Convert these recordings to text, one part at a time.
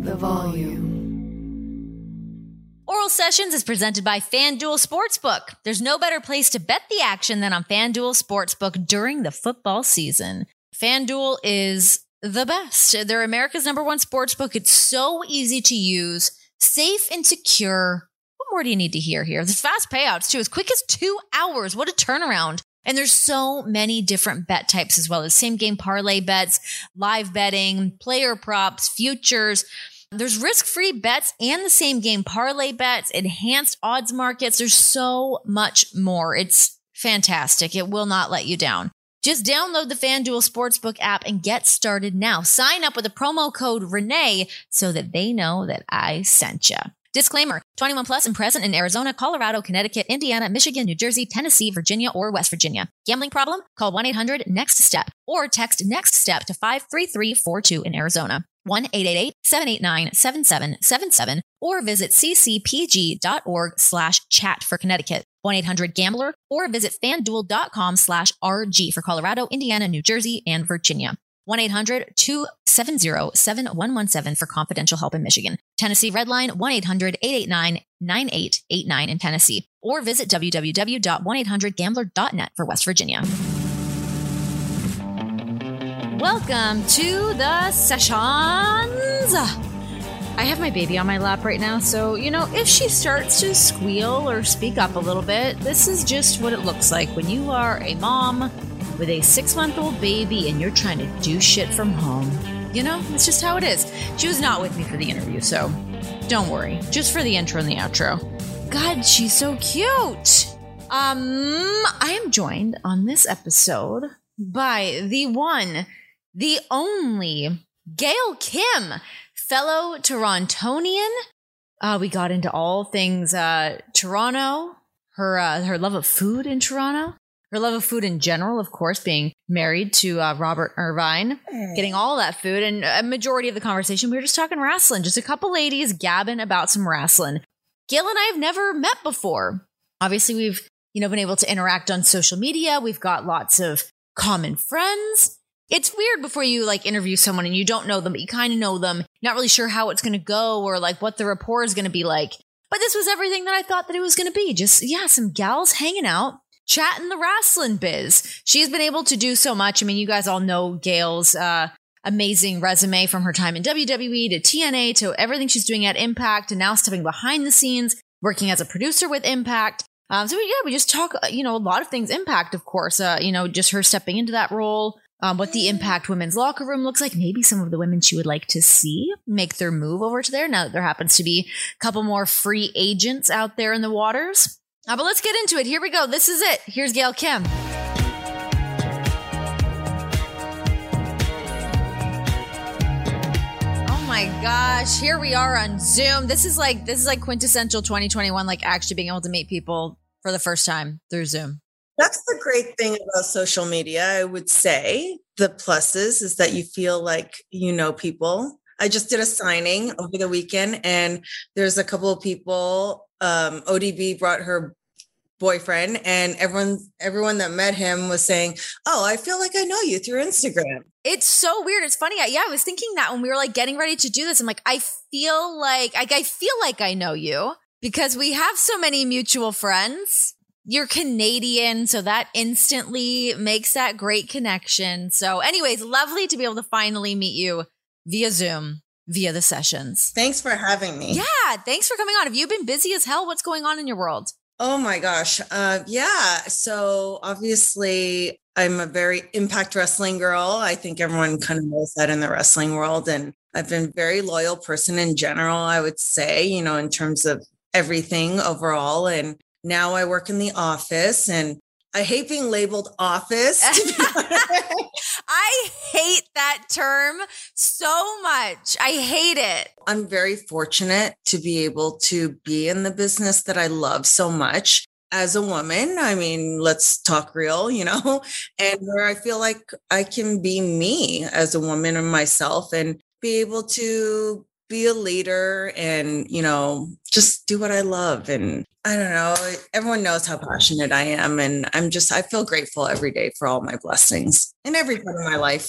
the volume. Oral Sessions is presented by FanDuel Sportsbook. There's no better place to bet the action than on FanDuel Sportsbook during the football season. FanDuel is the best. They're America's #1 sportsbook. It's so easy to use, safe and secure. What more do you need to hear here? There's fast payouts too, as quick as 2 hours. What a turnaround. And there's so many different bet types as well as same game parlay bets, live betting, player props, futures. There's risk-free bets and the same game parlay bets, enhanced odds markets. There's so much more. It's fantastic. It will not let you down. Just download the FanDuel Sportsbook app and get started now. Sign up with the promo code Renee so that they know that I sent you. Disclaimer, 21 plus and present in Arizona, Colorado, Connecticut, Indiana, Michigan, New Jersey, Tennessee, Virginia, or West Virginia. Gambling problem? Call 1-800-NEXT-STEP or text NEXT-STEP to 53342 in Arizona. 1-888-789-7777 or visit ccpg.org/chat for Connecticut. 1-800-GAMBLER or visit fanduel.com/RG for Colorado, Indiana, New Jersey, and Virginia. 1-800-270-7117 for confidential help in Michigan. Tennessee Redline, 1-800-889-9889 in Tennessee. Or visit www.1800gambler.net for West Virginia. Welcome to the sessions. I have my baby on my lap right now, so, if she starts to squeal or speak up a little bit, this is just what it looks like when you are a mom with a 6-month-old baby and you're trying to do shit from home. It's just how it is. She was not with me for the interview, so don't worry. Just for the intro and the outro. God, she's so cute. I am joined on this episode by the one, the only Gail Kim, fellow Torontonian. We got into all things Toronto, her love of food in Toronto. Her love of food in general, of course, being married to Robert Irvine, getting all that food. And a majority of the conversation, we were just talking wrestling, just a couple ladies gabbing about some wrestling. Gail and I have never met before. Obviously, we've, been able to interact on social media. We've got lots of common friends. It's weird before you interview someone and you don't know them, but you kind of know them. You're not really sure how it's going to go or what the rapport is going to be like. But this was everything that I thought that it was going to be. Just, some gals hanging out, chatting the wrestling biz. She's been able to do so much. I mean, you guys all know Gail's amazing resume from her time in WWE to TNA to everything she's doing at Impact and now stepping behind the scenes, working as a producer with Impact. We just talk, a lot of things Impact, of course, just her stepping into that role, what the Impact women's locker room looks like, maybe some of the women she would like to see make their move over to there now that there happens to be a couple more free agents out there in the waters. But let's get into it. Here we go. This is it. Here's Gail Kim. Oh my gosh. Here we are on Zoom. This is like quintessential 2021, actually being able to meet people for the first time through Zoom. That's the great thing about social media, I would say. The pluses is that you feel like you know people. I just did a signing over the weekend and there's a couple of people. ODB brought her boyfriend and everyone that met him was saying, "Oh, I feel like I know you through Instagram." It's so weird. It's funny. I was thinking that when we were getting ready to do this, I'm I feel like I know you because we have so many mutual friends. You're Canadian, so that instantly makes that great connection. So anyways, lovely to be able to finally meet you via Zoom, via the sessions. Thanks for having me. Yeah, thanks for coming on. Have you been busy as hell? What's going on in your world? Oh my gosh. So obviously I'm a very Impact Wrestling girl. I think everyone kind of knows that in the wrestling world. And I've been a very loyal person in general, I would say, in terms of everything overall. And now I work in the office and I hate being labeled office. I hate that term so much. I hate it. I'm very fortunate to be able to be in the business that I love so much as a woman. I mean, let's talk real, and where I feel like I can be me as a woman and myself and be able to be a leader and, just do what I love. And I don't know, everyone knows how passionate I am. And I feel grateful every day for all my blessings in every part of my life.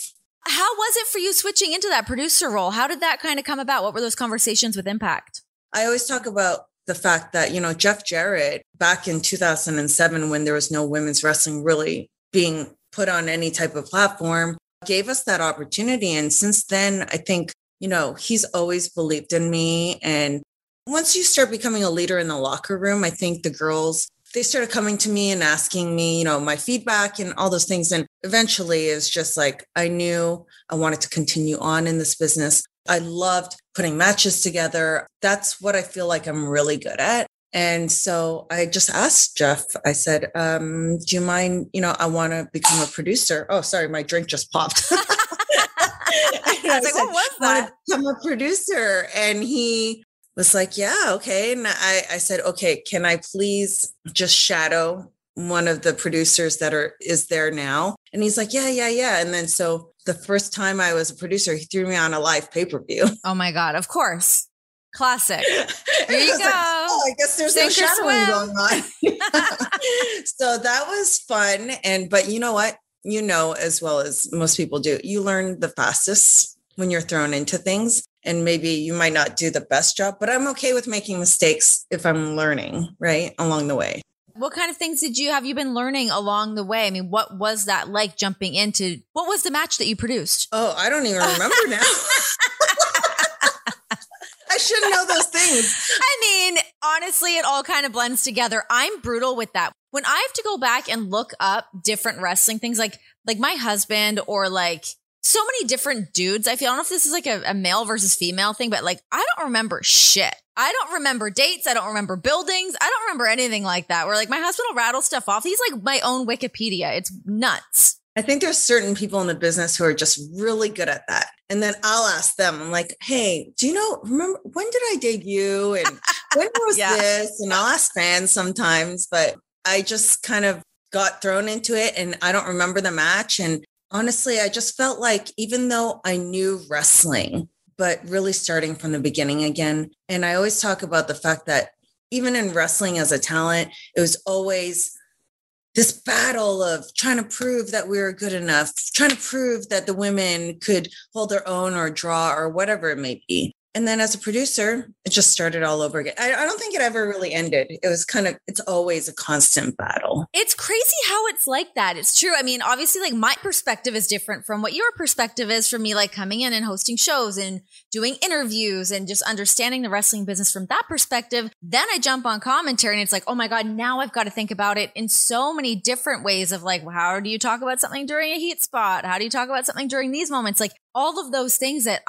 How was it for you switching into that producer role? How did that kind of come about? What were those conversations with Impact? I always talk about the fact that, Jeff Jarrett, back in 2007, when there was no women's wrestling really being put on any type of platform, gave us that opportunity. And since then, I think, he's always believed in me. And once you start becoming a leader in the locker room, I think the girls, they started coming to me and asking me, my feedback and all those things. And eventually it's just like, I knew I wanted to continue on in this business. I loved putting matches together. That's what I feel like I'm really good at. And so I just asked Jeff, I said, do you mind, I want to become a producer. Oh, sorry, my drink just popped. I was like, what was that? I'm a producer. And he was like, yeah, okay. And I said, okay, can I please just shadow one of the producers that is there now? And he's like, yeah. And then so the first time I was a producer, he threw me on a live pay-per-view. Oh my God, of course. Classic. Here you go. Like, I guess there's no shadowing going on. So that was fun. But you know what? As well as most people do, you learn the fastest when you're thrown into things. And maybe you might not do the best job, but I'm okay with making mistakes if I'm learning, right, along the way. What kind of things have you been learning along the way? I mean, what was that like jumping into, what was the match that you produced? Oh, I don't even remember now. I should know those things. I mean, honestly, it all kind of blends together. I'm brutal with that. When I have to go back and look up different wrestling things, like my husband or like so many different dudes, I don't know if this is like a male versus female thing, but like, I don't remember shit. I don't remember dates. I don't remember buildings. I don't remember anything like that. Where like my husband will rattle stuff off. He's like my own Wikipedia. It's nuts. I think there's certain people in the business who are just really good at that. And then I'll ask them, I'm like, hey, remember, when did I debut? And when was this? And I'll ask fans sometimes, but I just kind of got thrown into it and I don't remember the match. And honestly, I just felt like even though I knew wrestling, but really starting from the beginning again. And I always talk about the fact that even in wrestling as a talent, it was always this battle of trying to prove that we were good enough, trying to prove that the women could hold their own or draw or whatever it may be. And then as a producer, it just started all over again. I don't think it ever really ended. It was it's always a constant battle. It's crazy how it's like that. It's true. I mean, obviously, like my perspective is different from what your perspective is from me, like coming in and hosting shows and doing interviews and just understanding the wrestling business from that perspective. Then I jump on commentary and it's like, oh my God, now I've got to think about it in so many different ways of like, how do you talk about something during a heat spot? How do you talk about something during these moments? Like all of those things that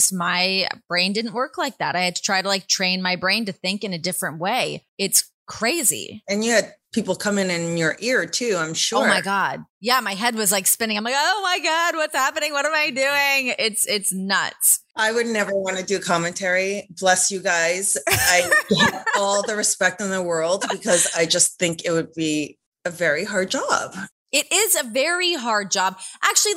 my brain didn't work like that. I had to try to like train my brain to think in a different way. It's crazy. And you had people coming in your ear too, I'm sure. Oh my God. Yeah. My head was like spinning. I'm like, oh my God, what's happening? What am I doing? It's nuts. I would never want to do commentary. Bless you guys. I get all the respect in the world because I just think it would be a very hard job. It is a very hard job. Actually,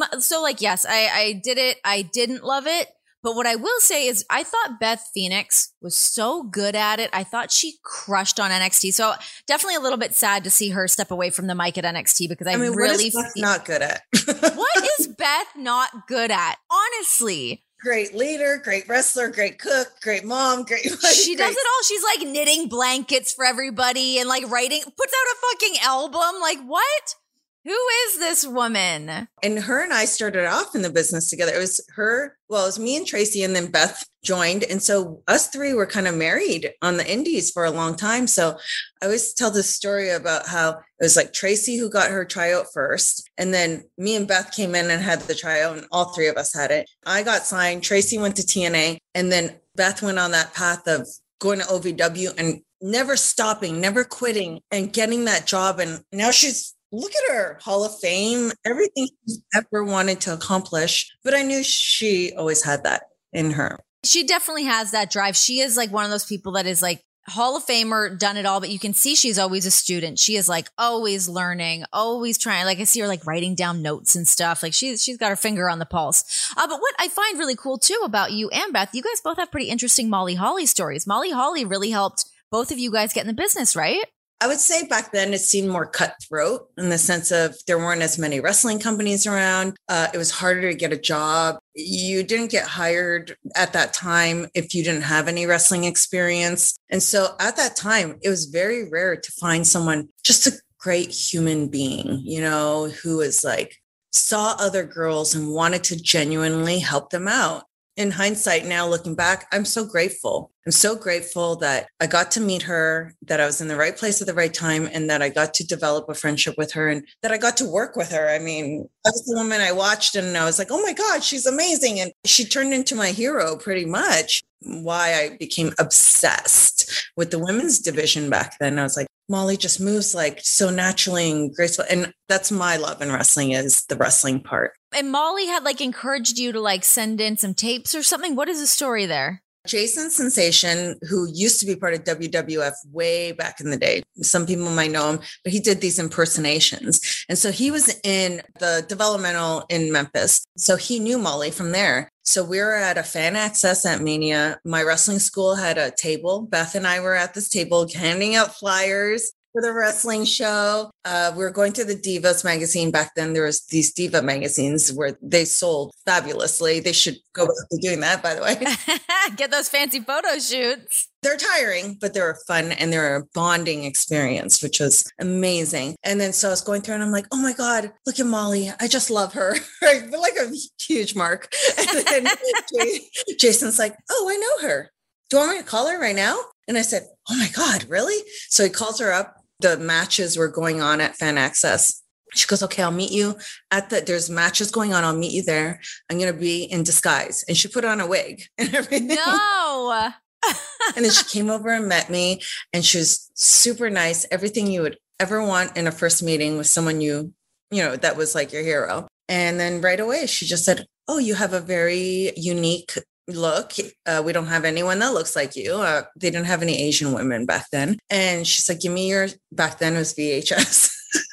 yes, I did it. I didn't love it. But what I will say is I thought Beth Phoenix was so good at it. I thought she crushed on NXT. So definitely a little bit sad to see her step away from the mic at NXT because I mean, really what is Beth not good at? What is Beth not good at? Honestly. Great leader, great wrestler, great cook, great mom, great. She does it all. She's like knitting blankets for everybody and like writing, puts out a fucking album. Like what? Who is this woman? And her and I started off in the business together. It was me and Tracy, and then Beth joined. And so us three were kind of married on the indies for a long time. So I always tell this story about how it was like Tracy who got her tryout first. And then me and Beth came in and had the tryout, and all three of us had it. I got signed. Tracy went to TNA. And then Beth went on that path of going to OVW and never stopping, never quitting and getting that job. And now look at her, Hall of Fame, everything she's ever wanted to accomplish. But I knew she always had that in her. She definitely has that drive. She is like one of those people that is like Hall of Famer, done it all, but you can see she's always a student. She is like always learning, always trying. Like I see her like writing down notes and stuff. Like she's got her finger on the pulse. But what I find really cool too about you and Beth, you guys both have pretty interesting Molly Holly stories. Molly Holly really helped both of you guys get in the business, right? I would say back then it seemed more cutthroat in the sense of there weren't as many wrestling companies around. It was harder to get a job. You didn't get hired at that time if you didn't have any wrestling experience. And so at that time, it was very rare to find someone, just a great human being, who was like, saw other girls and wanted to genuinely help them out. In hindsight, now looking back, I'm so grateful. I'm so grateful that I got to meet her, that I was in the right place at the right time, and that I got to develop a friendship with her and that I got to work with her. I mean, that was the woman I watched and I was like, oh my God, she's amazing. And she turned into my hero pretty much. Why I became obsessed with the women's division back then. I was like, Molly just moves like so naturally and graceful. And that's my love in wrestling, is the wrestling part. And Molly had like encouraged you to like send in some tapes or something. What is the story there? Jason Sensation, who used to be part of WWF way back in the day. Some people might know him, but he did these impersonations. And so he was in the developmental in Memphis. So he knew Molly from there. So we were at a fan access at Mania. My wrestling school had a table. Beth and I were at this table handing out flyers for the wrestling show. We were going through the Divas magazine. Back then, there was these Diva magazines where they sold fabulously. They should go back to doing that, by the way. Get those fancy photo shoots. They're tiring, but they're fun and they're a bonding experience, which was amazing. And then so I was going through and I'm like, oh my God, look at Molly. I just love her. Right? But like a huge mark. And then Jason's like, oh, I know her. Do you want me to call her right now? And I said, oh my God, really? So he calls her up. The matches were going on at Fan Access. She goes, okay, I'll meet you there's matches going on. I'll meet you there. I'm going to be in disguise. And she put on a wig and everything. No. And then she came over and met me, and she was super nice. Everything you would ever want in a first meeting with someone that was like your hero. And then right away, she just said, oh, you have a very unique look. We don't have anyone that looks like you. They didn't have any Asian women back then. And she's like, back then it was VHS.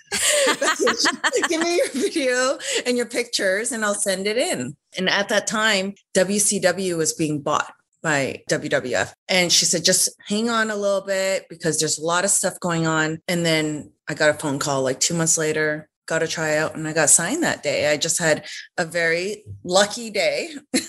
Give me your video and your pictures and I'll send it in. And at that time, WCW was being bought by WWF. And she said, just hang on a little bit because there's a lot of stuff going on. And then I got a phone call like 2 months later, got a tryout, and I got signed that day. I just had a very lucky day,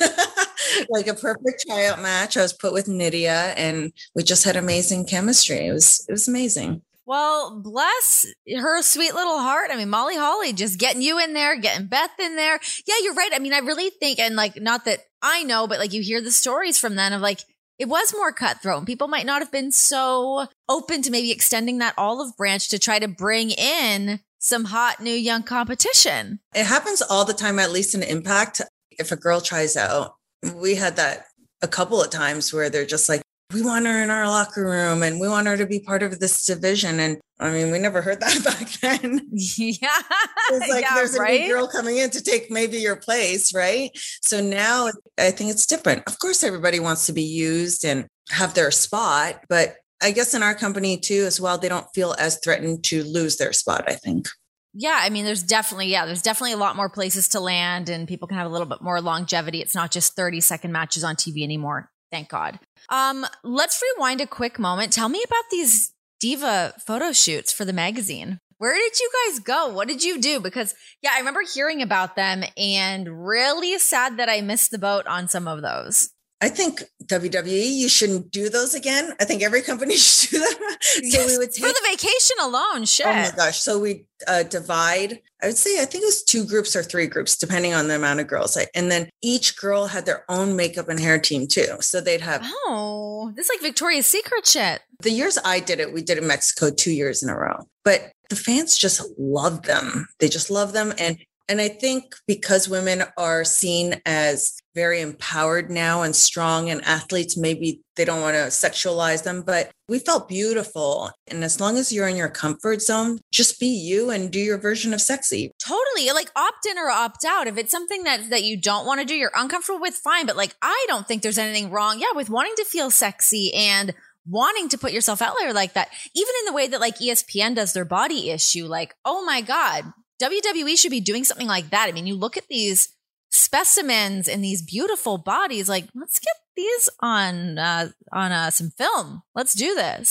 like a perfect tryout match. I was put with Nydia and we just had amazing chemistry. It was amazing. Well, bless her sweet little heart. I mean, Molly Holly just getting you in there, getting Beth in there. Yeah, you're right. I mean, I really think, and like, not that I know, but like you hear the stories from then of like, it was more cutthroat and people might not have been so open to maybe extending that olive branch to try to bring in some hot new young competition. It happens all the time, at least in Impact. If a girl tries out, we had that a couple of times where they're just like, we want her in our locker room and we want her to be part of this division. And I mean, we never heard that back then. Yeah. It's like there's right? a new girl coming in to take maybe your place, right? So now I think it's different. Of course, everybody wants to be used and have their spot. But I guess in our company too, as well, they don't feel as threatened to lose their spot, I think. Yeah, I mean, there's definitely a lot more places to land and people can have a little bit more longevity. It's not just 30-second matches on TV anymore. Thank God. Let's rewind a quick moment. Tell me about these diva photo shoots for the magazine. Where did you guys go? What did you do? Because yeah, I remember hearing about them and really sad that I missed the boat on some of those. I think WWE, you shouldn't do those again. I think every company should do that. So yes, we would take, for the vacation alone, shit. Oh my gosh. So we divide, I would say, I think it was 2 groups or 3 groups, depending on the amount of girls. And then each girl had their own makeup and hair team too. So they'd have. Oh, this is like Victoria's Secret shit. The years I did it, we did it in Mexico 2 years in a row. But the fans just love them. They just love them. And I think because women are seen as very empowered now and strong and athletes, maybe they don't want to sexualize them, but we felt beautiful. And as long as you're in your comfort zone, just be you and do your version of sexy. Totally. Like opt in or opt out. If it's something that you don't want to do, you're uncomfortable with, fine. But like, I don't think there's anything wrong. Yeah. With wanting to feel sexy and wanting to put yourself out there like that, even in the way that like ESPN does their body issue, like, oh my God, WWE should be doing something like that. I mean, you look at these specimens and these beautiful bodies, like, let's get these on some film. Let's do this.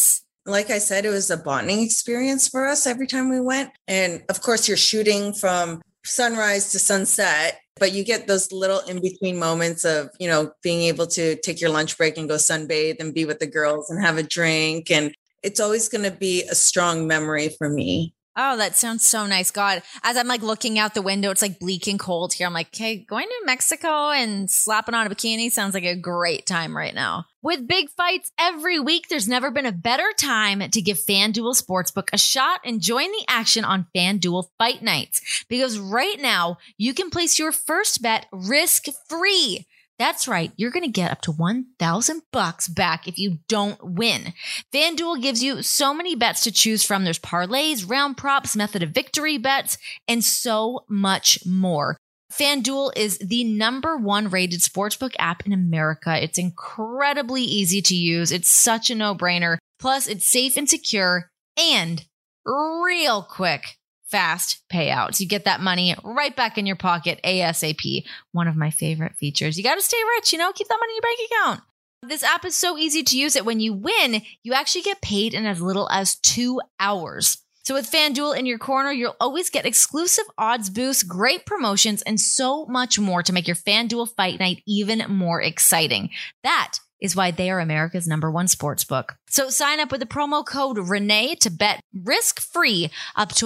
like I said, it was a bonding experience for us every time we went. And of course, you're shooting from sunrise to sunset, but you get those little in between moments of, being able to take your lunch break and go sunbathe and be with the girls and have a drink. And it's always going to be a strong memory for me. Oh, that sounds so nice. God, as I'm like looking out the window, it's like bleak and cold here. I'm like, okay, going to Mexico and slapping on a bikini sounds like a great time right now. With big fights every week, there's never been a better time to give FanDuel Sportsbook a shot and join the action on FanDuel Fight Nights. Because right now, you can place your first bet risk-free. That's right. You're going to get up to $1,000 back if you don't win. FanDuel gives you so many bets to choose from. There's parlays, round props, method of victory bets, and so much more. FanDuel is the #1 rated sportsbook app in America. It's incredibly easy to use. It's such a no-brainer. Plus, it's safe and secure and real quick. Fast payouts. You get that money right back in your pocket ASAP. One of my favorite features. You got to stay rich, keep that money in your bank account. This app is so easy to use that when you win, you actually get paid in as little as 2 hours. So with FanDuel in your corner, you'll always get exclusive odds boosts, great promotions, and so much more to make your FanDuel Fight Night even more exciting. That is why they are America's #1 sportsbook. So sign up with the promo code Renee to bet risk-free up to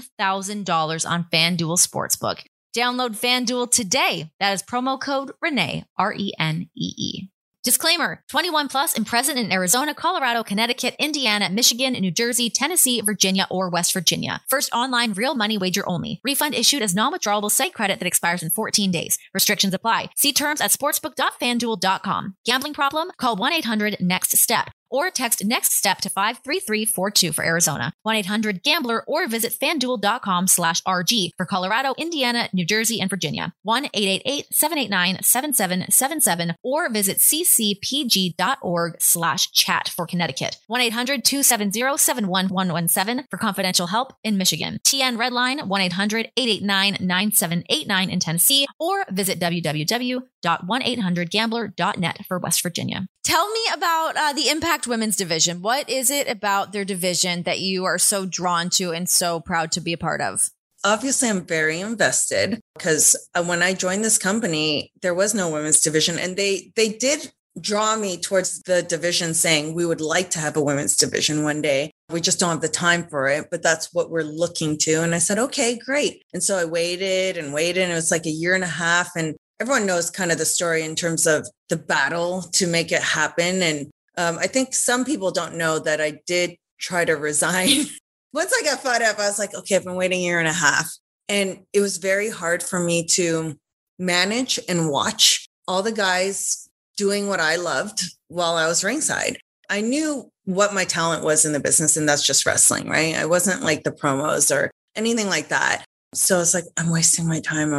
$1,000 on FanDuel Sportsbook. Download FanDuel today. That is promo code Renee, RENEE. Disclaimer, 21 plus and present in Arizona, Colorado, Connecticut, Indiana, Michigan, New Jersey, Tennessee, Virginia, or West Virginia. First online real money wager only. Refund issued as non-withdrawable site credit that expires in 14 days. Restrictions apply. See terms at sportsbook.fanduel.com. Gambling problem? Call 1-800-NEXT-STEP or text NEXT STEP to 53342 for Arizona, 1-800-GAMBLER, or visit fanduel.com/RG for Colorado, Indiana, New Jersey, and Virginia, 1-888-789-7777, or visit ccpg.org/chat for Connecticut, 1-800-270-71117 for confidential help in Michigan, TN Redline, 1-800-889-9789 in Tennessee, or visit www.1800gambler.net for West Virginia. Tell me about the Impact Women's Division. What is it about their division that you are so drawn to and so proud to be a part of? Obviously, I'm very invested because when I joined this company, there was no women's division. And they did draw me towards the division saying, we would like to have a women's division one day. We just don't have the time for it, but that's what we're looking to. And I said, okay, great. And so I waited and waited. And it was like a year and a half. And everyone knows kind of the story in terms of the battle to make it happen. And I think some people don't know that I did try to resign. Once I got fed up, I was like, okay, I've been waiting a year and a half. And it was very hard for me to manage and watch all the guys doing what I loved while I was ringside. I knew what my talent was in the business, and that's just wrestling, right? I wasn't like the promos or anything like that. So it's like, I'm wasting my time.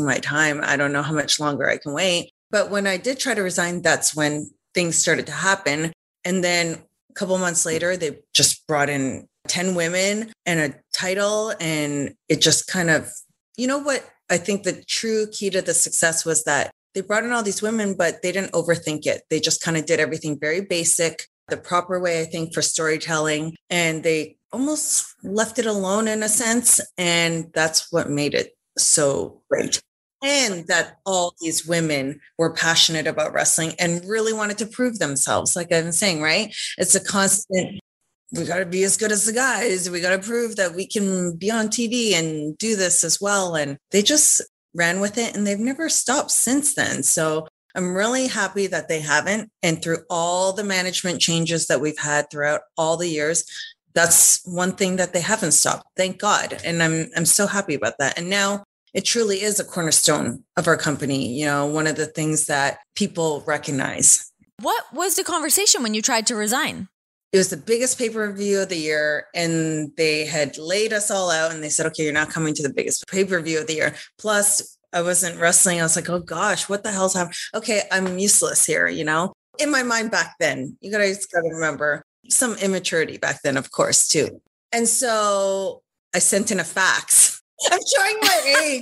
I don't know how much longer I can wait. But when I did try to resign, that's when things started to happen. And then a couple months later, they just brought in 10 women and a title. And it just kind of, what I think the true key to the success was that they brought in all these women, but they didn't overthink it. They just kind of did everything very basic, the proper way, I think, for storytelling. And they almost left it alone in a sense. And that's what made it so great. And that all these women were passionate about wrestling and really wanted to prove themselves. Like I've been saying, right? It's a constant, we got to be as good as the guys. We got to prove that we can be on TV and do this as well. And they just ran with it and they've never stopped since then. So I'm really happy that they haven't. And through all the management changes that we've had throughout all the years, that's one thing that they haven't stopped. Thank God. And I'm so happy about that. And now it truly is a cornerstone of our company. One of the things that people recognize. What was the conversation when you tried to resign? It was the biggest pay-per-view of the year. And they had laid us all out and they said, okay, you're not coming to the biggest pay-per-view of the year. Plus I wasn't wrestling. I was like, oh gosh, what the hell's happening? Okay, I'm useless here, in my mind back then. You guys got to remember some immaturity back then, of course, too. And so I sent in a fax. I'm showing my age.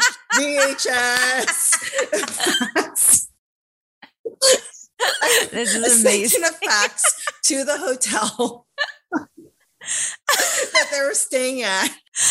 VHS. This is amazing. I sent in a fax to the hotel. they were staying at.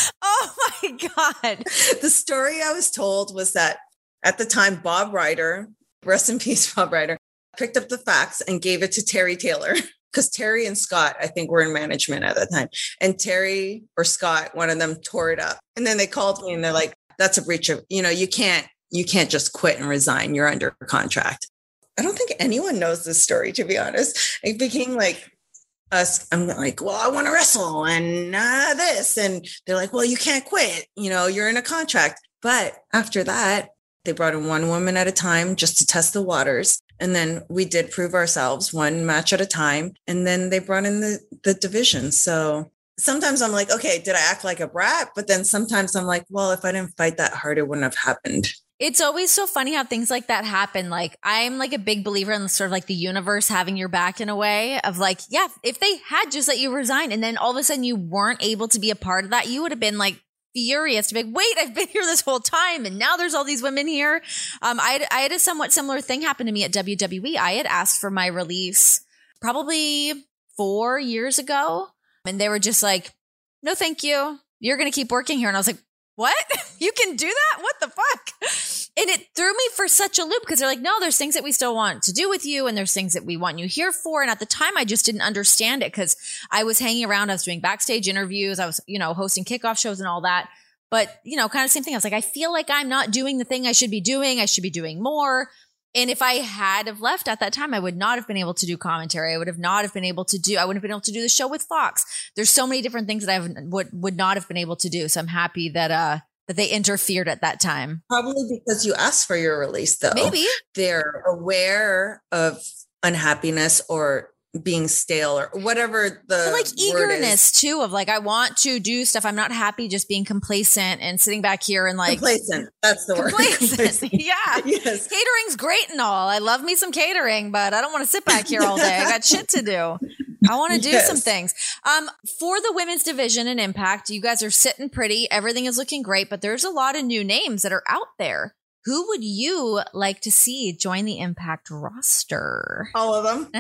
Oh my God. The story I was told was that at the time, Bob Ryder, rest in peace, Bob Ryder, picked up the fax and gave it to Terry Taylor. Because Terry and Scott, I think, were in management at that time. And Terry or Scott, one of them tore it up. And then they called me and they're like, that's a breach of, you can't just quit and resign. You're under contract. I don't think anyone knows this story, to be honest. It became like us. I'm like, well, I want to wrestle and this. And they're like, well, you can't quit. You're in a contract. But after that, they brought in one woman at a time just to test the waters. And then we did prove ourselves one match at a time. And then they brought in the division. So sometimes I'm like, okay, did I act like a brat? But then sometimes I'm like, well, if I didn't fight that hard, it wouldn't have happened. It's always so funny how things like that happen. Like, I'm like a big believer in sort of like the universe having your back in a way of like, yeah, if they had just let you resign and then all of a sudden you weren't able to be a part of that, you would have been like, furious to be like, wait, I've been here this whole time and now there's all these women here. I had a somewhat similar thing happen to me at WWE. I had asked for my release probably 4 years ago and they were just like, no, thank you. You're going to keep working here. And I was like, what? You can do that? What the fuck? And it threw me for such a loop because they're like, no, there's things that we still want to do with you. And there's things that we want you here for. And at the time, I just didn't understand it because I was hanging around. I was doing backstage interviews. I was, hosting kickoff shows and all that. But, kind of same thing. I was like, I feel like I'm not doing the thing I should be doing. I should be doing more. And if I had have left at that time, I would not have been able to do commentary. I wouldn't have been able to do the show with Fox. There's so many different things that I would not have been able to do. So I'm happy that they interfered at that time. Probably because you asked for your release, though. Maybe. They're aware of unhappiness or being stale or whatever the like eagerness too of like, I want to do stuff. I'm not happy just being complacent and sitting back here and like complacent. That's the word. Complacent. Yeah. Yes. Catering's great and all. I love me some catering, but I don't want to sit back here all day. I got shit to do. I want to do some things. For the women's division and Impact, you guys are sitting pretty. Everything is looking great, but there's a lot of new names that are out there. Who would you like to see join the Impact roster? All of them.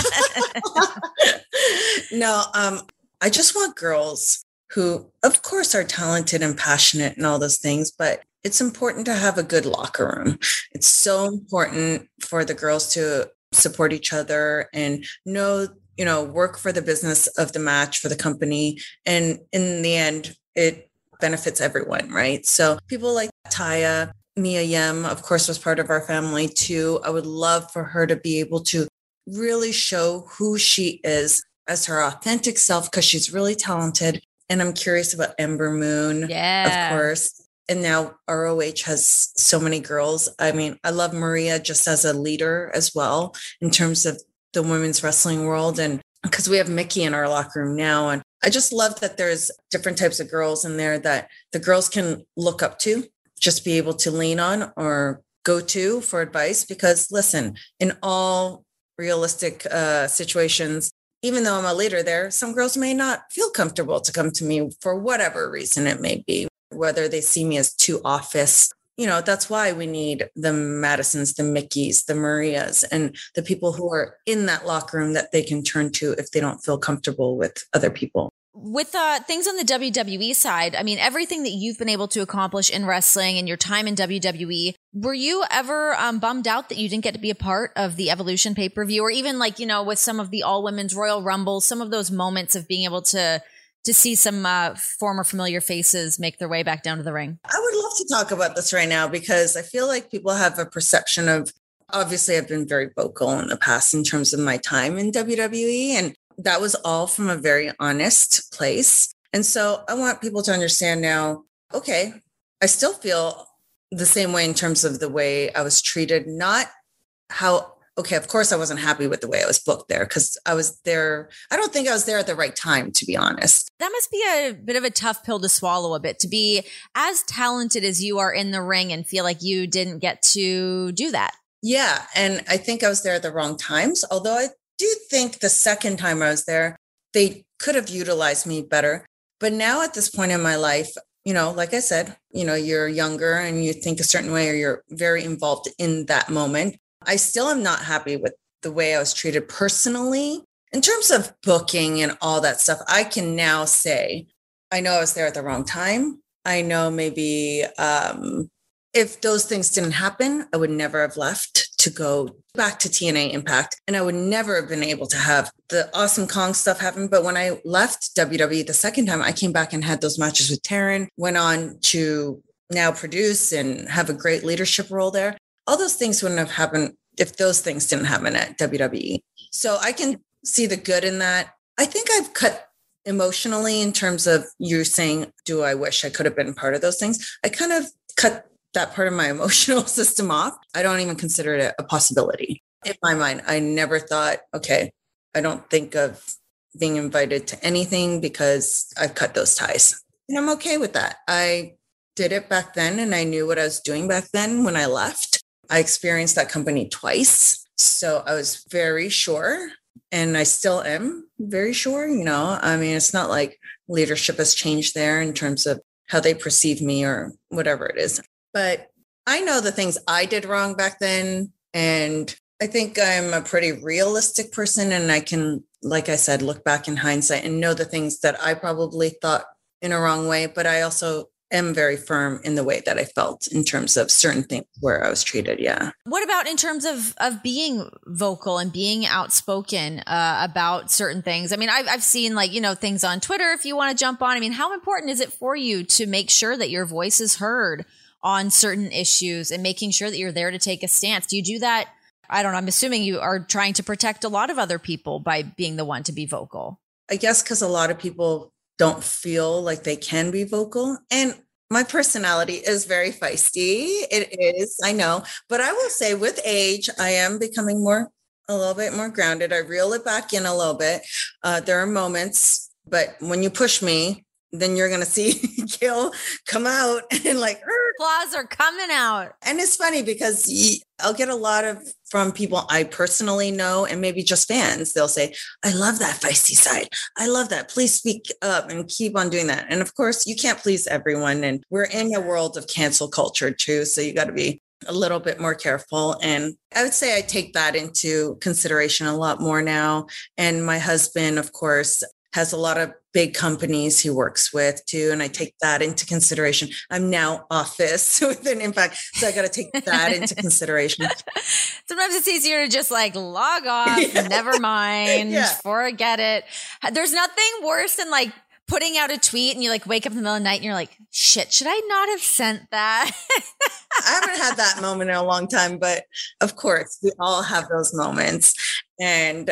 No, I just want girls who, of course, are talented and passionate and all those things, but it's important to have a good locker room. It's so important for the girls to support each other and work for the business of the match, for the company. And in the end, it benefits everyone, right? So people like Taya, Mia Yim, of course, was part of our family too. I would love for her to be able to really show who she is as her authentic self because she's really talented. And I'm curious about Ember Moon, of course. And now ROH has so many girls. I mean, I love Maria just as a leader as well in terms of the women's wrestling world. And because we have Mickey in our locker room now. And I just love that there's different types of girls in there that the girls can look up to, just be able to lean on or go to for advice. Because listen, in all realistic situations, even though I'm a leader there, some girls may not feel comfortable to come to me for whatever reason it may be, whether they see me as too office. That's why we need the Madisons, the Mickeys, the Marias, and the people who are in that locker room that they can turn to if they don't feel comfortable with other people. With things on the WWE side, I mean, everything that you've been able to accomplish in wrestling and your time in WWE, were you ever bummed out that you didn't get to be a part of the Evolution pay-per-view or even like, with some of the all-women's Royal Rumbles, some of those moments of being able to see some former familiar faces make their way back down to the ring? I would love to talk about this right now because I feel like people have a perception of, obviously I've been very vocal in the past in terms of my time in WWE, and that was all from a very honest place. And so I want people to understand now, okay, I still feel the same way in terms of the way I was treated, not how, okay, of course I wasn't happy with the way I was booked there because I was there. I don't think I was there at the right time, to be honest. That must be a bit of a tough pill to swallow a bit, to be as talented as you are in the ring and feel like you didn't get to do that. Yeah. And I think I was there at the wrong times, although I do think the second time I was there, they could have utilized me better. But now at this point in my life, like I said, you're younger and you think a certain way or you're very involved in that moment. I still am not happy with the way I was treated personally. In terms of booking and all that stuff, I can now say I know I was there at the wrong time. I know maybe if those things didn't happen, I would never have left to go back to TNA Impact. And I would never have been able to have the Awesome Kong stuff happen. But when I left WWE the second time, I came back and had those matches with Taryn, went on to now produce and have a great leadership role there. All those things wouldn't have happened if those things didn't happen at WWE. So I can see the good in that. I think I've cut emotionally in terms of you saying, do I wish I could have been part of those things? I kind of cut that part of my emotional system off. I don't even consider it a possibility. In my mind, I never thought, okay, I don't think of being invited to anything because I've cut those ties. And I'm okay with that. I did it back then and I knew what I was doing back then when I left. I experienced that company twice. So I was very sure, and I still am very sure, I mean, it's not like leadership has changed there in terms of how they perceive me or whatever it is. But I know the things I did wrong back then. And I think I'm a pretty realistic person. And I can, like I said, look back in hindsight and know the things that I probably thought in a wrong way. But I also am very firm in the way that I felt in terms of certain things where I was treated. Yeah. What about in terms of being vocal and being outspoken about certain things? I mean, I've seen things on Twitter, if you want to jump on. I mean, how important is it for you to make sure that your voice is heard on certain issues and making sure that you're there to take a stance? Do you do that? I don't know. I'm assuming you are trying to protect a lot of other people by being the one to be vocal. I guess because a lot of people don't feel like they can be vocal. And my personality is very feisty. It is, I know. But I will say with age, I am becoming a little bit more grounded. I reel it back in a little bit. There are moments, but when you push me, then you're going to see Gail come out and claws are coming out. And it's funny because I'll get a lot from people I personally know and maybe just fans. They'll say, I love that feisty side. I love that. Please speak up and keep on doing that. And of course, you can't please everyone. And we're in a world of cancel culture too. So you got to be a little bit more careful. And I would say I take that into consideration a lot more now. And my husband, of course, has a lot of big companies he works with too. And I take that into consideration. I'm now office within Impact. So I got to take that into consideration. Sometimes it's easier to just log off, never mind, forget it. There's nothing worse than putting out a tweet and you wake up in the middle of the night and you're like, shit, should I not have sent that? I haven't had that moment in a long time, but of course we all have those moments. And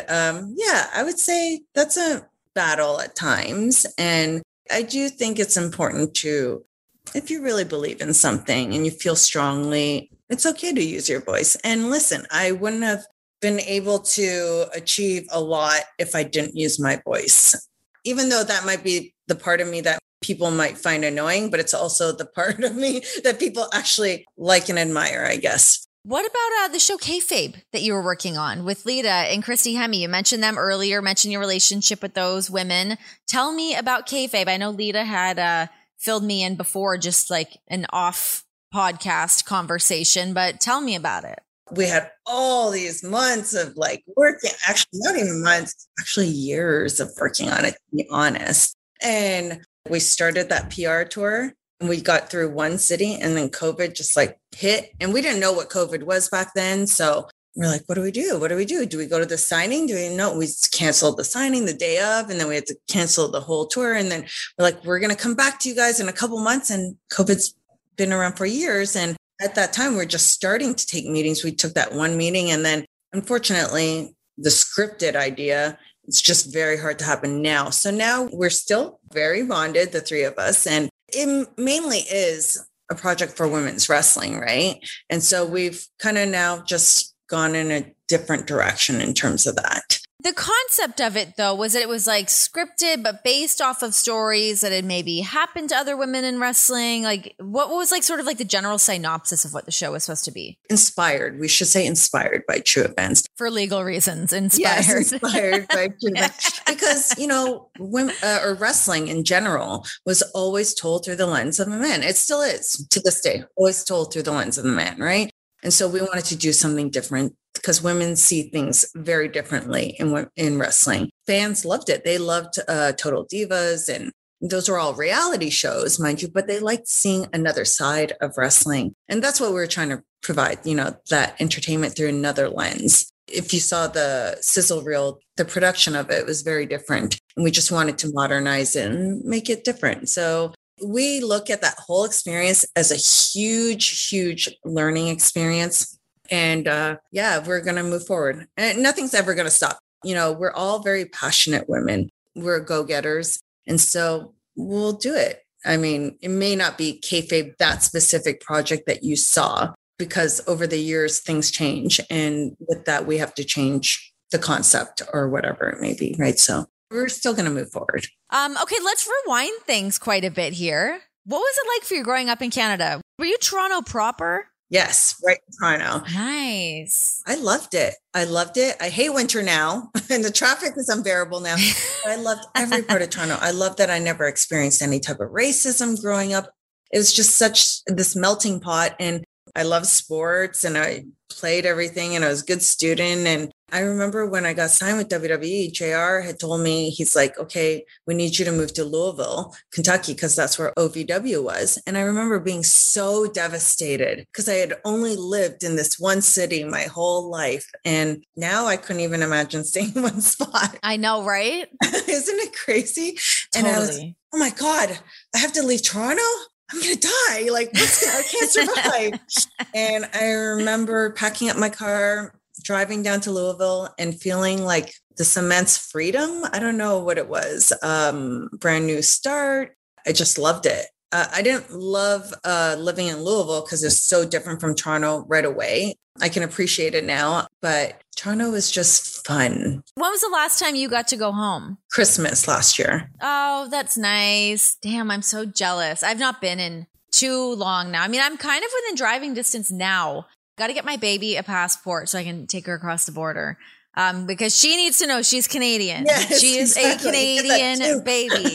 I would say that's a battle at times. And I do think it's important to, if you really believe in something and you feel strongly, it's okay to use your voice. And listen, I wouldn't have been able to achieve a lot if I didn't use my voice, even though that might be the part of me that people might find annoying, but it's also the part of me that people actually like and admire, I guess. What about the show Kayfabe that you were working on with Lita and Christy Hemme? You mentioned them earlier, mentioned your relationship with those women. Tell me about Kayfabe. I know Lita had filled me in before, just an off podcast conversation, but tell me about it. We had all these months of working, actually not even months, actually years of working on it, to be honest. And we started that PR tour. And we got through one city and then COVID just hit, and we didn't know what COVID was back then. So we're like, what do we do? What do we do? Do we go to the signing? Do we know? We canceled the signing the day of, and then we had to cancel the whole tour. And then we're like, we're going to come back to you guys in a couple months. And COVID's been around for years. And at that time, we're just starting to take meetings. We took that one meeting. And then unfortunately, the scripted idea, it's just very hard to happen now. So now we're still very bonded, the three of us. And it mainly is a project for women's wrestling, right? And so we've kind of now just gone in a different direction in terms of that. The concept of it, though, was that it was scripted, but based off of stories that had maybe happened to other women in wrestling. What was sort of the general synopsis of what the show was supposed to be? Inspired. We should say inspired by true events. For legal reasons, inspired. Yes, inspired by true events. Because, women or wrestling in general was always told through the lens of a man. It still is to this day, always told through the lens of the man, right? And so we wanted to do something different because women see things very differently in wrestling. Fans loved it. They loved Total Divas and Those are all reality shows, mind you, but they liked seeing another side of wrestling. And that's what we were trying to provide, that entertainment through another lens. If you saw the sizzle reel, the production of it was very different. And we just wanted to modernize it and make it different. So we look at that whole experience as a huge, huge learning experience. And we're going to move forward. And nothing's ever going to stop. We're all very passionate women. We're go-getters. And so we'll do it. I mean, it may not be kayfabe, that specific project that you saw, because over the years, things change. And with that, we have to change the concept or whatever it may be, right? So we're still going to move forward. Okay, let's rewind things quite a bit here. What was it like for you growing up in Canada? Were you Toronto proper? Yes, right in Toronto. Nice. I loved it. I hate winter now, and the traffic is unbearable now. I loved every part of Toronto. I love that I never experienced any type of racism growing up. It was just such this melting pot, and I love sports, and I played everything, and I was a good student. And I remember when I got signed with WWE, JR had told me, he's like, okay, we need you to move to Louisville, Kentucky, because that's where OVW was. And I remember being so devastated because I had only lived in this one city my whole life. And now I couldn't even imagine staying in one spot. I know, right? Isn't it crazy? Totally. And I was, oh my God, I have to leave Toronto? I'm going to die. I can't survive. And I remember packing up my car, driving down to Louisville and feeling like this immense freedom. I don't know what it was. Brand new start. I just loved it. I didn't love living in Louisville because it's so different from Toronto right away. I can appreciate it now, but Toronto was just fun. When was the last time you got to go home? Christmas last year. Oh, that's nice. Damn, I'm so jealous. I've not been in too long now. I mean, I'm kind of within driving distance now. Got to get my baby a passport so I can take her across the border. Because she needs to know she's Canadian. Yes, she is exactly. A Canadian baby.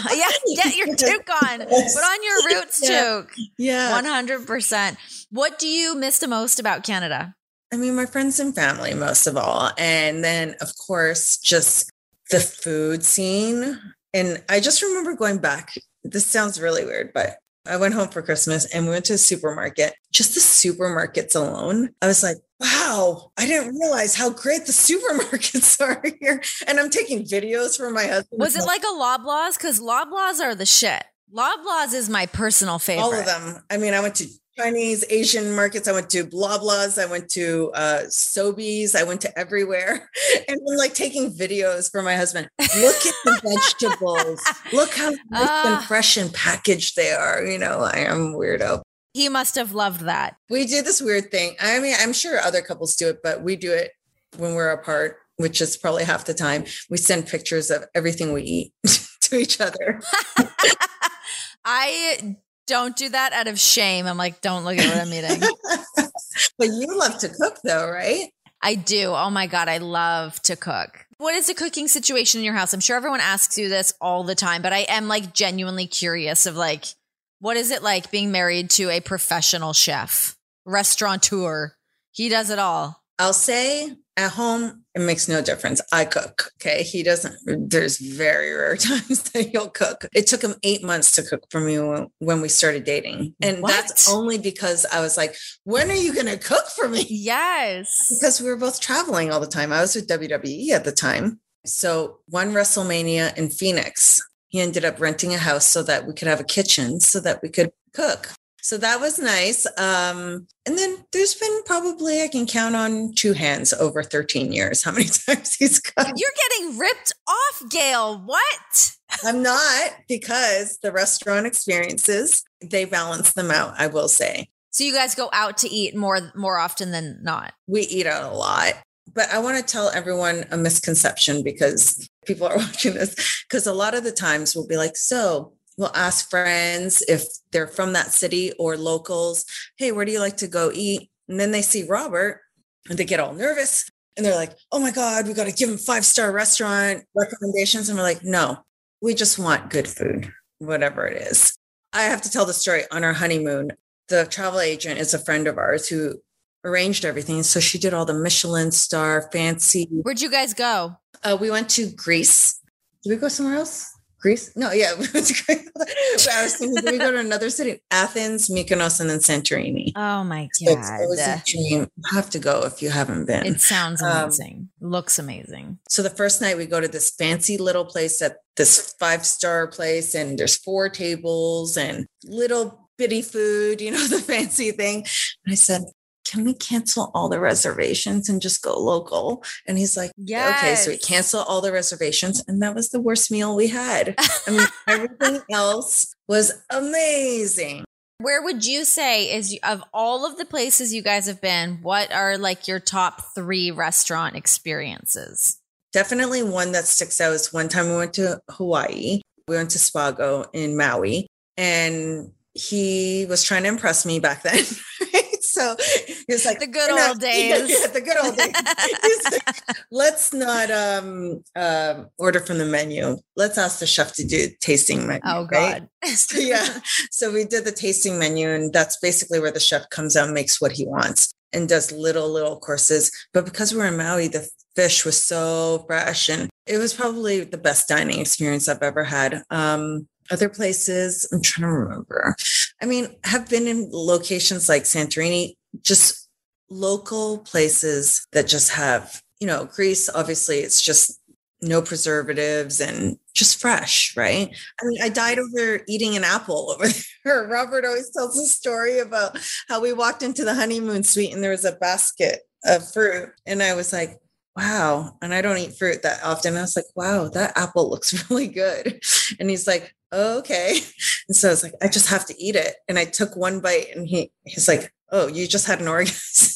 Get your toque on. Yes. Put on your roots toque. Yeah. 100%. What do you miss the most about Canada? I mean, my friends and family, most of all. And then, of course, just the food scene. And I just remember going back. This sounds really weird, but I went home for Christmas and we went to a supermarket. Just the supermarkets alone, I was like, wow, I didn't realize how great the supermarkets are here. And I'm taking videos for my husband. Was it like a Loblaws? Because Loblaws are the shit. Loblaws is my personal favorite. All of them. I mean, I went to Chinese, Asian markets. I went to Blablas. I went to Sobeys. I went to everywhere. And I'm like taking videos for my husband. Look at the vegetables. Look how nice and fresh and packaged they are. I am a weirdo. He must have loved that. We do this weird thing. I mean, I'm sure other couples do it, but we do it when we're apart, which is probably half the time. We send pictures of everything we eat to each other. I don't do that out of shame. I'm like, don't look at what I'm eating. But you love to cook though, right? I do. Oh my God. I love to cook. What is the cooking situation in your house? I'm sure everyone asks you this all the time, but I am like genuinely curious of like, what is it like being married to a professional chef, restaurateur? He does it all. I'll say at home, it makes no difference. I cook. Okay. He doesn't, there's very rare times that he'll cook. It took him 8 months to cook for me when we started dating. And that's only because I was like, when are you going to cook for me? Yes. Because we were both traveling all the time. I was with WWE at the time. So one WrestleMania in Phoenix, he ended up renting a house so that we could have a kitchen so that we could cook. So that was nice. And then there's been probably, I can count on two hands over 13 years, how many times he's cooked. You're getting ripped off, Gail. What? I'm not, because the restaurant experiences, they balance them out, I will say. So you guys go out to eat more often than not? We eat out a lot. But I want to tell everyone a misconception because people are watching this. Because a lot of the times we'll be like, so we'll ask friends if they're from that city or locals, hey, where do you like to go eat? And then they see Robert and they get all nervous and they're like, oh my God, we got to give him 5-star restaurant recommendations. And we're like, no, we just want good food, whatever it is. I have to tell the story. On our honeymoon, the travel agent is a friend of ours who arranged everything. So she did all the Michelin star fancy. Where'd you guys go? We went to Greece. Did we go somewhere else? Greece? No, yeah. I was thinking, did we go to another city? Athens, Mykonos, and then Santorini. Oh my So it's God. always a dream. You have to go if you haven't been. It sounds amazing. Looks amazing. So the first night we go to this fancy little place at this 5-star place, and there's 4 tables and little bitty food, the fancy thing. And I said, can we cancel all the reservations and just go local? And he's like, yes. Okay. So we cancel all the reservations. And that was the worst meal we had. I mean, everything else was amazing. Where would you say is, of all of the places you guys have been, what are like your top 3 restaurant experiences? Definitely one that sticks out is one time we went to Hawaii. We went to Spago in Maui, and he was trying to impress me back then. So he was like, the good old days. Yeah, the good old days. He's like, let's not order from the menu. Let's ask the chef to do tasting menu. Oh, God. Right? So, yeah. So we did the tasting menu, and that's basically where the chef comes out and makes what he wants and does little courses. But because we're in Maui, the fish was so fresh, and it was probably the best dining experience I've ever had. Other places, I'm trying to remember. I mean, have been in locations like Santorini, just local places that just have, Greece, obviously it's just no preservatives and just fresh, right? I mean, I died over eating an apple over there. Robert always tells a story about how we walked into the honeymoon suite and there was a basket of fruit. And I was like, wow. And I don't eat fruit that often. I was like, wow, that apple looks really good. And he's like, oh, okay. And so I was like, I just have to eat it. And I took one bite, and he's like, oh, you just had an orgasm.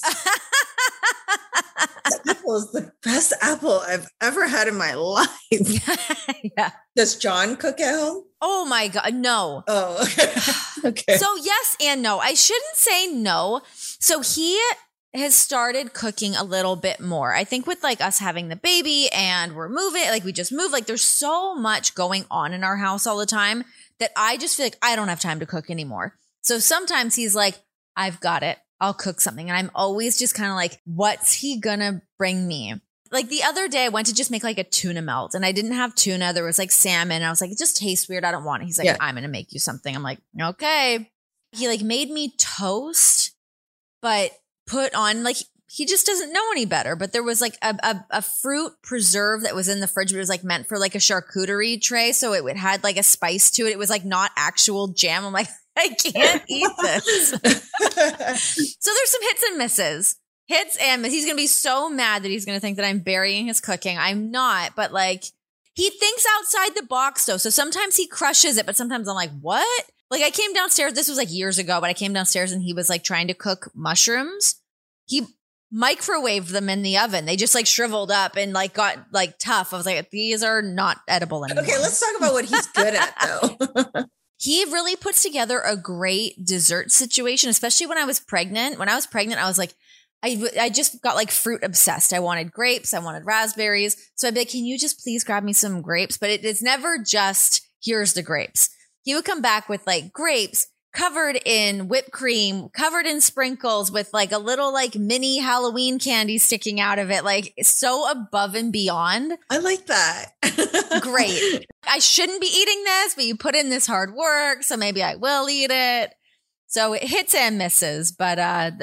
That apple is the best apple I've ever had in my life. Yeah. Does John cook at home? Oh my God, no. Oh, okay. Okay. So yes and no. I shouldn't say no. So he has started cooking a little bit more. I think with like us having the baby and we're moving, like we just moved, like there's so much going on in our house all the time that I just feel like I don't have time to cook anymore. So sometimes he's like, I've got it. I'll cook something. And I'm always just kind of like, what's he gonna bring me? Like the other day I went to just make like a tuna melt, and I didn't have tuna. There was like salmon. And I was like, it just tastes weird. I don't want it. He's like, yeah. I'm going to make you something. I'm like, okay. He like made me toast, but put on like, he just doesn't know any better. But there was like a fruit preserve that was in the fridge, but it was like meant for like a charcuterie tray. So it had like a spice to it. It was like not actual jam. I'm like, I can't eat this. So there's some hits and misses. Hits and misses. He's going to be so mad that he's going to think that I'm burying his cooking. I'm not, but like he thinks outside the box though. So sometimes he crushes it, but sometimes I'm like, what? Like I came downstairs. This was like years ago, but I came downstairs and he was like trying to cook mushrooms. He microwaved them in the oven. They just like shriveled up and like got like tough. I was like, these are not edible anymore. Okay, let's talk about what he's good at though. He really puts together a great dessert situation, especially when I was pregnant. When I was pregnant, I was like, I just got like fruit obsessed. I wanted grapes. I wanted raspberries. So I'd be like, can you just please grab me some grapes? But it's never just, here's the grapes. He would come back with like grapes covered in whipped cream, covered in sprinkles with like a little like mini Halloween candy sticking out of it. Like so above and beyond. I like that. Great. I shouldn't be eating this, but you put in this hard work. So maybe I will eat it. So it hits and misses, but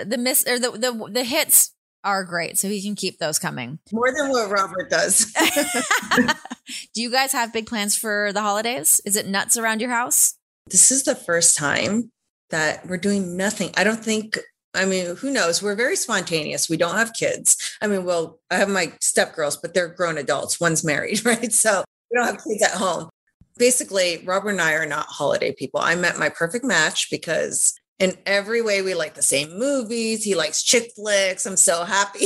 the hits are great. So he can keep those coming. More than what Robert does. Do you guys have big plans for the holidays? Is it nuts around your house? This is the first time that we're doing nothing. I don't think, I mean, who knows? We're very spontaneous. We don't have kids. I mean, well, I have my stepgirls, but they're grown adults. One's married, right? So we don't have kids at home. Basically, Robert and I are not holiday people. I met my perfect match because in every way we like the same movies. He likes chick flicks. I'm so happy.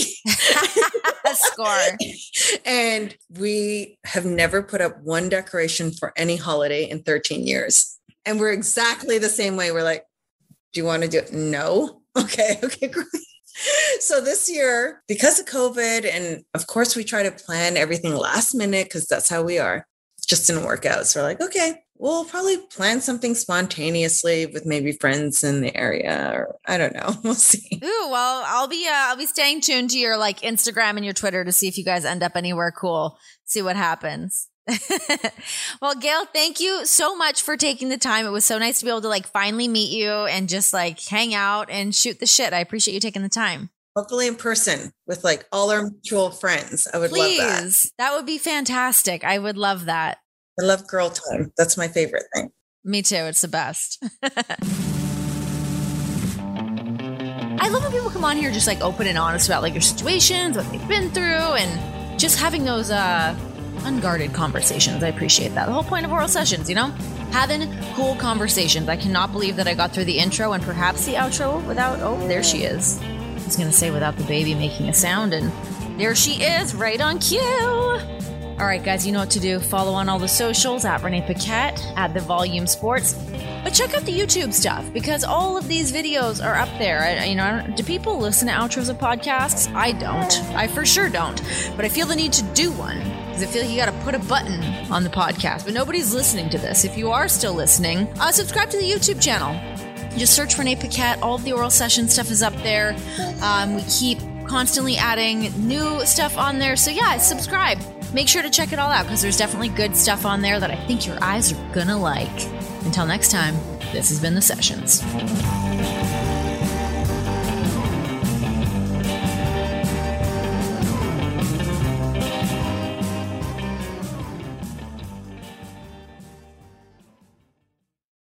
Score. And we have never put up one decoration for any holiday in 13 years. And we're exactly the same way. We're like, do you want to do it? No. Okay, great. So this year, because of COVID, and of course we try to plan everything last minute because that's how we are, it just didn't work out. So we're like, okay, we'll probably plan something spontaneously with maybe friends in the area, or I don't know. We'll see. Ooh, well, I'll be staying tuned to your like Instagram and your Twitter to see if you guys end up anywhere cool. See what happens. Well, Gail, thank you so much for taking the time. It was so nice to be able to like finally meet you and just like hang out and shoot the shit. I appreciate you taking the time. Hopefully in person with like all our mutual friends. I would love that. That would be fantastic. I would love that. I love girl time. That's my favorite thing. Me too. It's the best. I love when people come on here just like open and honest about like their situations, what they've been through, and just having those unguarded conversations. I appreciate that. The whole point of oral sessions, you know? Having cool conversations. I cannot believe that I got through the intro and perhaps the outro without, oh, there she is. I was going to say without the baby making a sound, and there she is, right on cue. All right, guys, you know what to do. Follow on all the socials at Renee Paquette, at The Volume Sports. But check out the YouTube stuff because all of these videos are up there. Do people listen to outros of podcasts? I don't. I for sure don't. But I feel the need to do one because I feel like you got to put a button on the podcast. But nobody's listening to this. If you are still listening, subscribe to the YouTube channel. Just search Renee Paquette. All of the oral session stuff is up there. We keep constantly adding new stuff on there. So yeah, subscribe. Make sure to check it all out because there's definitely good stuff on there that I think your eyes are gonna like. Until next time, this has been The Sessions.